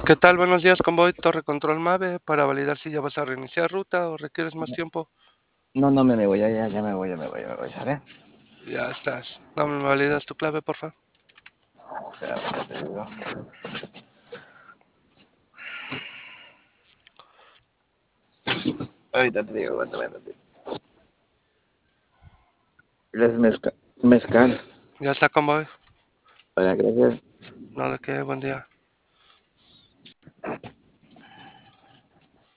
¿Qué tal? Buenos días, convoy Torre Control Mave para validar si ya vas a reiniciar ruta o requieres más tiempo. No, no me voy, ya me voy, ¿sale? Ya estás. No me validas tu clave, porfa. Espera, ahorita te digo. Ahorita te digo, aguántame. Es mezcal. Ya está, convoy. Hola, gracias. No, de qué, buen día.